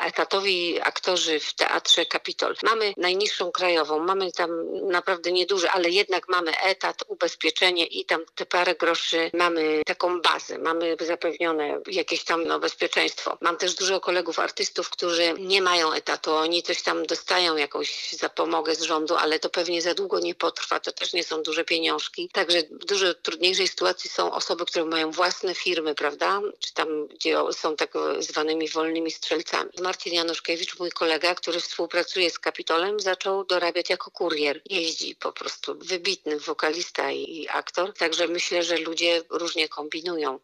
etatowi aktorzy w Teatrze Kapitol. Mamy najniższą krajową, mamy tam naprawdę nieduży, ale jednak mamy etat, ubezpieczenie i tam te parę groszy mamy taką bazę, mamy zapewnione jakieś tam bezpieczeństwo. Mam też dużo kolegów artystów, którzy nie mają etatu, oni coś tam dostają jakąś zapomogę z rządu, ale to pewnie za długo nie potrwa, to też nie są duże pieniążki. Także w dużo trudniejszej sytuacji są osoby, które mają własne firmy, prawda? Czy tam, gdzie są tak zwanymi wolnymi strzelcami. Marcin Januszkiewicz, mój kolega, który współpracuje z Kapitolem, zaczął dorabiać jako kurier. Jeździ po prostu, wybitny wokalista i aktor. Także myślę, że ludzie różnie kombinują.